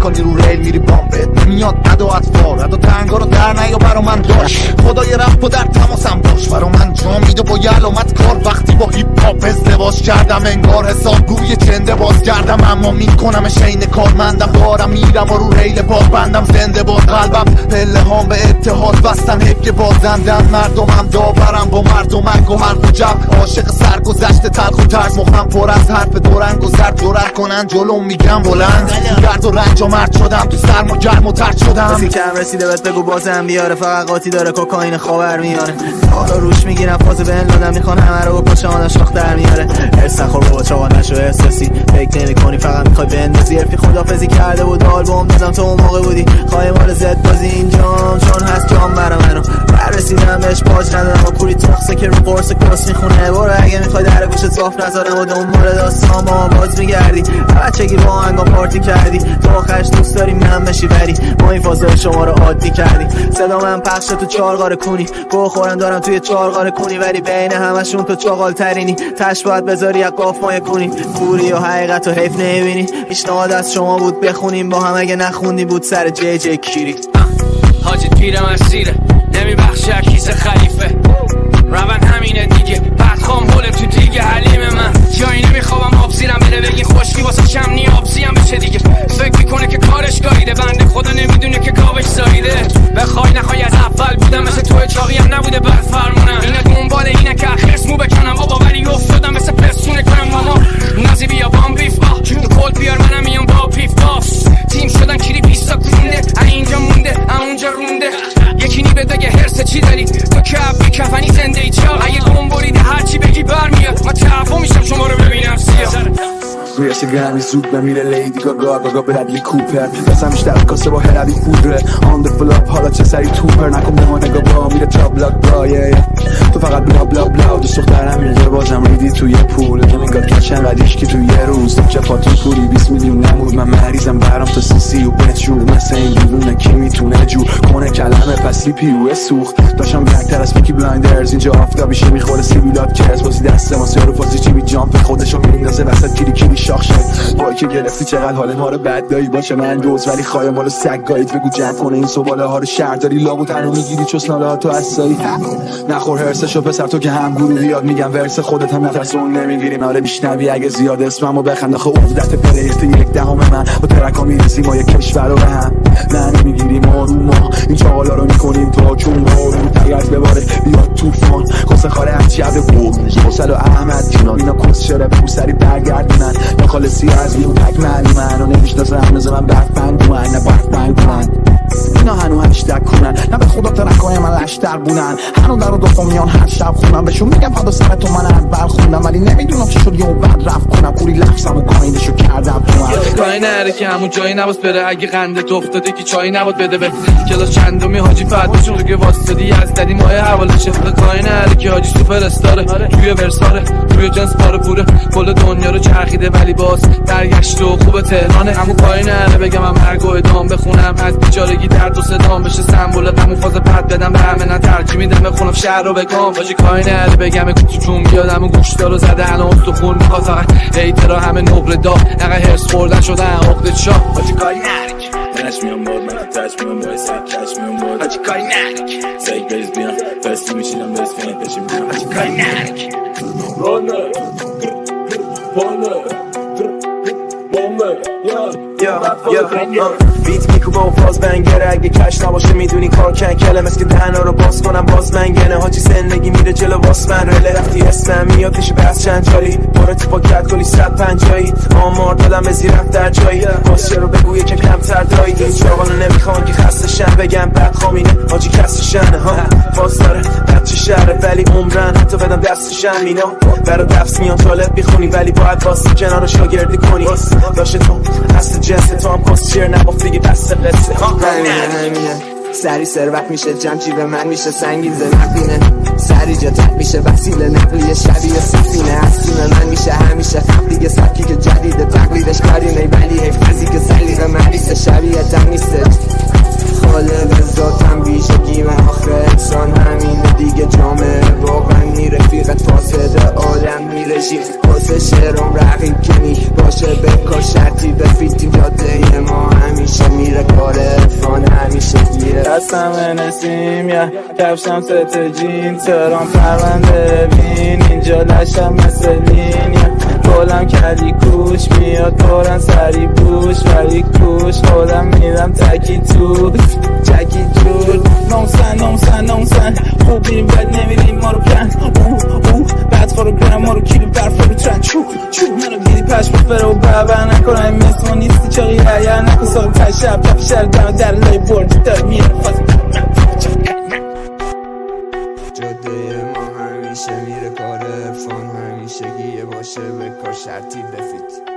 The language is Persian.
میکنی رو ریل میری بامبت نمیاد عدا اطفال عدا تنگا رو در نیا برا من داشت خدای رفت و در تماسم باش برا من جا میده با یه علامت کار وقتی با هیپ هاپ ازدواج کردم انگار حسابگوی چنده باز کردم اما میکنم شین کارمندم دارم میرم و رو ریل پاک بندم زنده با قلبم پله هام به اتحاد بستن حب که بازندن مردمم داورم با مردمک و حرف و جب عاشق سرگذشت تلخ و ترس مخم پر از حرف دورنگ و زرد جرأت کنن جلوم میگم بلند گرد و رنج و مرد شدم تو سرما گرم و ترد شدم کسی کم رسیده بهت بگو بازم بیاره فقط قاطی داره کوکائین خاور میاره حالا روش میگیرم فاز بن لادن میخوان همه رو با پشمان شاخ در میاره هرس نخور بابا چاقا نشو احساسی فکر نمی‌کنی فقط میخوای بندازی حرفی خدافظی کرده بود آلبوم دادم تو اون موقع بودی خواهی مال زد بازی اینجام چون هست جام برا منو بررسیدم بهش پاج ندارم و کوری تخصه که رو قرص کس میخونه برو اگه میخوای در گوشت صاف نذارم و دنبال داستان با باز میگردی بچگی با آهنگا پارتی کردی تو آخرش دوست داری من بشی بری ما این فازای شما رو عادی کردی صدا من پخش تو چارقار کونی بخورم دارم توی چارقار کونی ولی بین همشون تو چاقال ترینی تش باید بذاری یک قاف مایه کنی کوری و حقیقت و حیف نمیبینی پیشنهاد از شما بود بخونیم با هم اگه نخوندی بود سر جی جی کیری حاجی پیرم اسیره نمیبخشه کیسه خلیفه روان همینه دیگه بدخوام هوله تو دیگه حلیم من جایی نمیخوابم آب زیرم بره بگی خوشکی واسه شمنی آبزیم بشه دیگه فکر میکنه که کارش گاییده بنده خدا نمیدونه که گاوش زاییده بخوای نخوای از اول بودم مثل توی چاقی هم نبوده بد فرمونم اینه دنبال اینه که اخرس مو بکنم بابا ولی افتادم مثل پسونه کنم ماما نازی بیا بام بیف تو کل بیار منم میام با پیف باف تیم شدن کلی بیستا کنده اینجا مونده اونجا رونده یکی نی بده هرس چی داری تو کف کفنی زنده ای چا اگه گم بریده هرچی بگی برمیاد من تعفو میشم شما رو ببینم سیاه روی سگرمی زود بمیره لیدی گاگا برادلی کوپر دستم بیشتر کاسه با هروی پودره آن ده فلاپ حالا چه سری توپر نکن به ما نگاه با میره تا بلاک برای تو فقط بلا بلا بلا دوست دخترم میگه بازم ریدی توی پول تو نگاه کشن قدیش که توی یه روز تو چپاتون پولی 20 میلیون نمود من مریضم برام تا سی و بچور مثل این بیرونه کی میتونه جور کنه کلمه پسی پیوه سوخت داشتم بکتر از پیکی بلایندرز اینجا آفتابیشه میخوره سیبیلات کرس بازی دست ما سیارو فازی چی بی جامپ خودشو میندازه وسط کلی شاخ شد وای که گرفتی چقدر حال ما رو بد دایی باشه من دوز ولی خواهی مالو سگ گایید بگو جمع کنه این سواله ها رو شهرداری لابو تنو میگیری چسناله ها تو اسایی نخور هرسشو پسر تو که هم گروه یاد میگم ورس خودت هم نفس اون نمیگیری ناره بیشنوی اگه زیاد اسممو بخند آخه عقدت پلیت یک دهم من با ترکا میرسیم ما یک کشور رو به هم نه نمیگیریم آروما این چاقالا رو میکنیم تا چون بارون تگرد بباره بیاد توفان کسه خاره هرچی عبد بود حسل و احمد کنار اینا کس شره بگو سری برگردونن یا خالصی از بیون تک معلوم من و نمیشناسه هنوز من برفند من نه برفند من اینا هنو هشتگ کنن نه به خدا ترکای من لشتر بونن هنو در و دفعه میان هر شب خونم بهشون میگم فدا سر تو من اول خوندم ولی نمیدونم چی شد یه بعد رفت کنم پوری لفظم و کاینشو کردم تو من کاری نره که همون جایی نباست بره اگه قندت افتاده که چایی نباد بده به کلاس چندمی حاجی فداشون رو که واسطادی از ددی ماه حوالشه کاری نره که حاجی سوپر استاره توی ورساره توی جنس پاره پوره کل دنیا رو چرخیده ولی باز برگشت و خوب تهرانه همون کاری نره بگم من مرگ و ادام بخونم از بیچارگی درد و صدام بشه سمبولت همون فاز پد بدم به همه نه ترجیح میدم بخونم شهر رو بگم باجی کاری نره بگم کوچون بیاد همون گوشتا رو زده الان استخون میخواد فقط هیترا همه نقره دا نقه هرس خوردن شدن عقدت شاه باجی کاری نره Touch me on board, man, touch me on board, touch me on board. باجی کاری نره Say base بیان پس میشینم بس فین بشیم بیان باجی کاری نره رانه بیت میکوبه و فاز بنگره اگه کش نباشه میدونی کار کنکله مثل که دهنا رو باز کنم باز منگنه حاجی زندگی میره جلو واس من رله رفتی اسم میاد پیش بس چند چالی برو تو پاکت کلی 150 آمار دادم به زیرفت در جایی کاسچه رو بگو یکم کمتر دایی این چاقانو نمیخوان که خسته شن بگم بد خامینه حاجی کسی شنه ها فاز داره بچه شهره ولی عمرن حتی بدم دستشن مینا برا دفت میان طالب بیخونی ولی باید واسه کنار شاگردی کنی داشته تو هست جنس تو هم کاسچر نبافت دیگه بسته قصه همینه سری ثروت میشه جمع جیب من میشه سنگیزه نقدینه سری جتت میشه وسیله نقلیه شبیه سفینه هستیم من میشه همیشه خب دیگه سبکی که جدیده تقلیدش کارینه ولی حفظی که سلیقه مریسه شبیه تم نیسته خالق ذاتم بیشگی من آخه انسان همینه دیگه جامعه واقعا میره فیقت فاسده عالم میره شیخ واسه شعرم رقیب که می باشه بکار شرطی بفیتیم جاده ما همیشه میره کار عرفان همیشه گیره دستم نسیم یا کفشم ست جین ترام پرونده بین اینجا لشم مثل لین کلم کلی کوش میاد پرن سری بوش ولی کوش خودم میدم تکی تو چکی جور نومسن خوب بیریم بد نمیریم ما رو پرن بعد فارو گرم ما رو کیلو برف رو ترن چو منو دیدی پشم بفره و بابر نکنه این مثل ما نیستی چاقی هیر نکن سال تشب کفی شهر دم در لای برد دار میره جاده ما همیشه میره کار فان همیشه گیه باشه به کار شرطی بفید